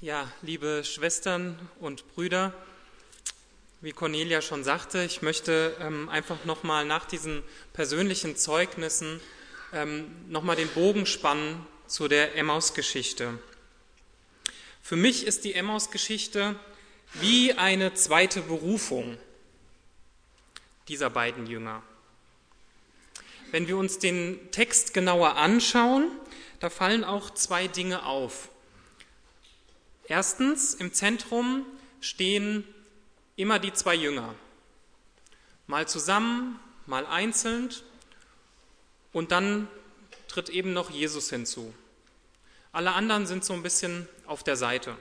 Ja, liebe Schwestern und Brüder, wie Cornelia schon sagte, ich möchte einfach nochmal nach diesen persönlichen Zeugnissen nochmal den Bogen spannen zu der Emmaus-Geschichte. Für mich ist die Emmaus-Geschichte wie eine zweite Berufung dieser beiden Jünger. Wenn wir uns den Text genauer anschauen, da fallen auch zwei Dinge auf. Erstens, im Zentrum stehen immer die zwei Jünger, mal zusammen, mal einzeln, und dann tritt eben noch Jesus hinzu. Alle anderen sind so ein bisschen auf der Seite.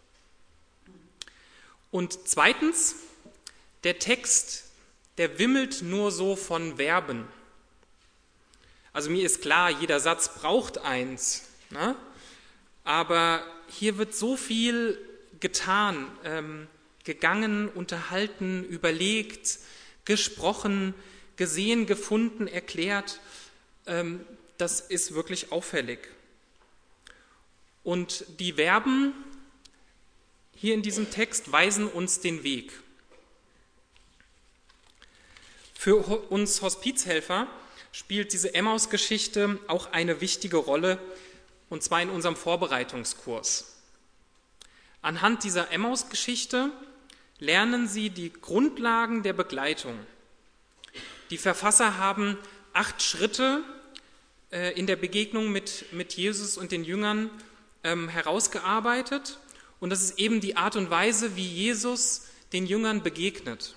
Und zweitens, der Text, der wimmelt nur so von Verben. Also mir ist klar, jeder Satz braucht eins, ne? Aber hier wird so viel getan, gegangen, unterhalten, überlegt, gesprochen, gesehen, gefunden, erklärt. Das ist wirklich auffällig. Und die Verben hier in diesem Text weisen uns den Weg. Für uns Hospizhelfer spielt diese Emmaus-Geschichte auch eine wichtige Rolle, und zwar in unserem Vorbereitungskurs. Anhand dieser Emmaus-Geschichte lernen Sie die Grundlagen der Begleitung. Die Verfasser haben 8 Schritte in der Begegnung mit Jesus und den Jüngern herausgearbeitet. Und das ist eben die Art und Weise, wie Jesus den Jüngern begegnet.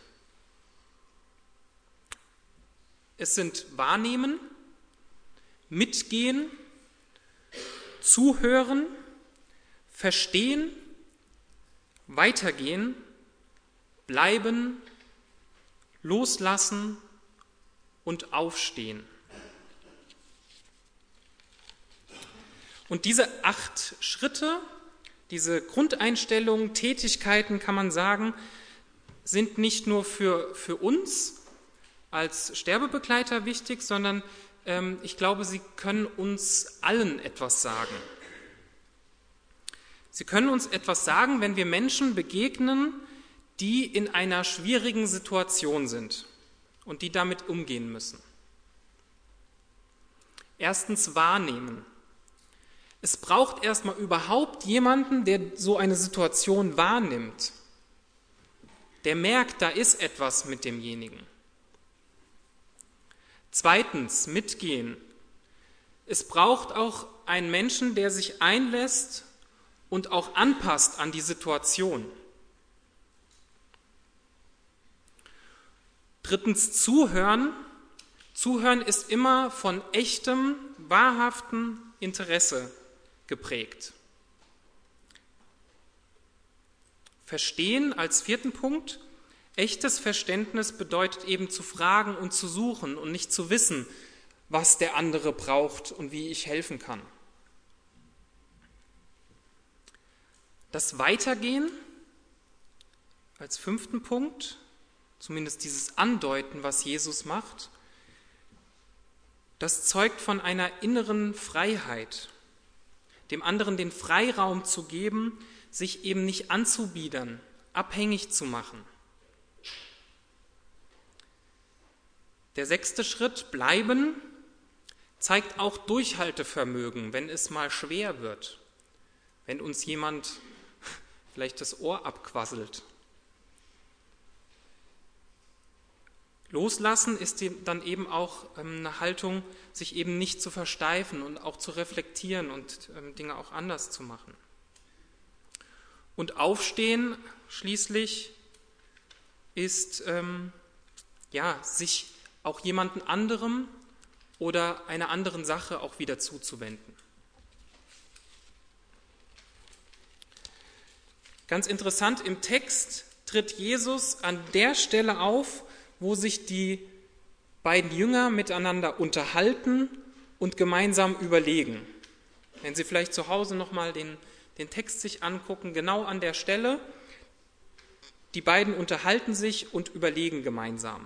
Es sind Wahrnehmen, Mitgehen, Zuhören, Verstehen, Weitergehen, Bleiben, Loslassen und Aufstehen. Und diese 8 Schritte, diese Grundeinstellungen, Tätigkeiten, kann man sagen, sind nicht nur für uns als Sterbebegleiter wichtig, sondern ich glaube, sie können uns allen etwas sagen. Sie können uns etwas sagen, wenn wir Menschen begegnen, die in einer schwierigen Situation sind und die damit umgehen müssen. Erstens, wahrnehmen. Es braucht erstmal überhaupt jemanden, der so eine Situation wahrnimmt, der merkt, da ist etwas mit demjenigen. Zweitens, mitgehen. Es braucht auch einen Menschen, der sich einlässt und auch anpasst an die Situation. Drittens, zuhören. Zuhören ist immer von echtem, wahrhaftem Interesse geprägt. Verstehen als 4. Punkt. Echtes Verständnis bedeutet eben zu fragen und zu suchen und nicht zu wissen, was der andere braucht und wie ich helfen kann. Das Weitergehen als 5. Punkt, zumindest dieses Andeuten, was Jesus macht, das zeugt von einer inneren Freiheit, dem anderen den Freiraum zu geben, sich eben nicht anzubiedern, abhängig zu machen. Der 6. Schritt, bleiben, zeigt auch Durchhaltevermögen, wenn es mal schwer wird, wenn uns jemand vielleicht das Ohr abquasselt. Loslassen ist dann eben auch eine Haltung, sich eben nicht zu versteifen und auch zu reflektieren und Dinge auch anders zu machen. Und Aufstehen schließlich ist sich auch jemandem anderem oder einer anderen Sache auch wieder zuzuwenden. Ganz interessant, im Text tritt Jesus an der Stelle auf, wo sich die beiden Jünger miteinander unterhalten und gemeinsam überlegen. Wenn Sie vielleicht zu Hause nochmal den Text sich angucken, genau an der Stelle, die beiden unterhalten sich und überlegen gemeinsam.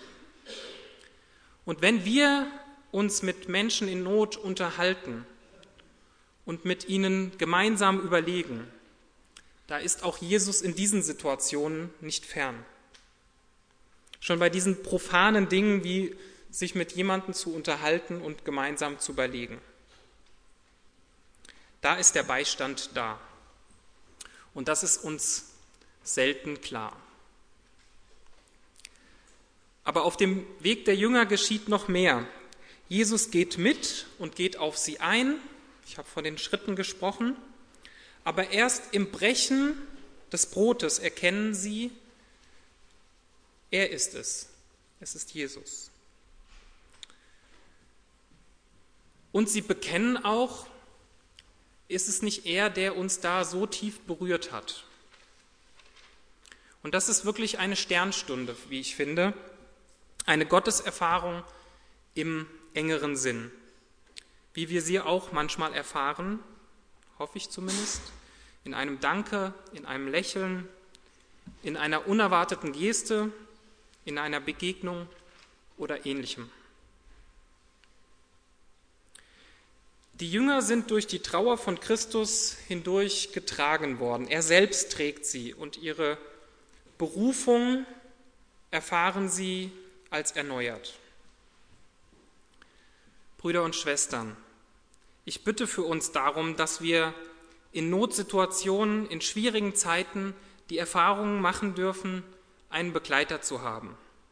Und wenn wir uns mit Menschen in Not unterhalten und mit ihnen gemeinsam überlegen, da ist auch Jesus in diesen Situationen nicht fern. Schon bei diesen profanen Dingen wie sich mit jemandem zu unterhalten und gemeinsam zu überlegen. Da ist der Beistand da. Und das ist uns selten klar. Aber auf dem Weg der Jünger geschieht noch mehr. Jesus geht mit und geht auf sie ein. Ich habe von den Schritten gesprochen. Aber erst im Brechen des Brotes erkennen sie, er ist es. Es ist Jesus. Und sie bekennen auch, ist es nicht er, der uns da so tief berührt hat. Und das ist wirklich eine Sternstunde, wie ich finde, eine Gotteserfahrung im engeren Sinn, wie wir sie auch manchmal erfahren, hoffe ich zumindest, in einem Danke, in einem Lächeln, in einer unerwarteten Geste, in einer Begegnung oder Ähnlichem. Die Jünger sind durch die Trauer von Christus hindurch getragen worden. Er selbst trägt sie und ihre Berufung erfahren sie als erneuert. Brüder und Schwestern, ich bitte für uns darum, dass wir in Notsituationen, in schwierigen Zeiten die Erfahrung machen dürfen, einen Begleiter zu haben.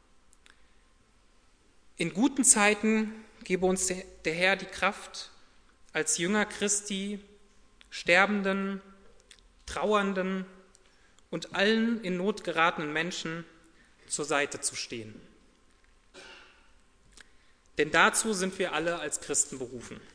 In guten Zeiten gebe uns der Herr die Kraft, als Jünger Christi sterbenden, trauernden und allen in Not geratenen Menschen zur Seite zu stehen. Denn dazu sind wir alle als Christen berufen.